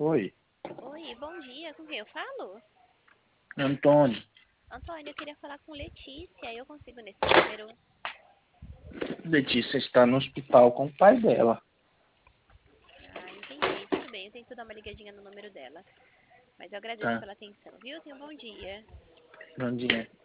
Oi, Oi, bom dia. Com quem eu falo? Antônio. Antônio, eu queria falar com Letícia. Eu consigo nesse número? Letícia está no hospital com o pai dela. Ah, entendi. Tudo bem, eu tento dar uma ligadinha no número dela. Mas eu agradeço Tá, pela atenção, viu? Tenha um bom dia. bom dia.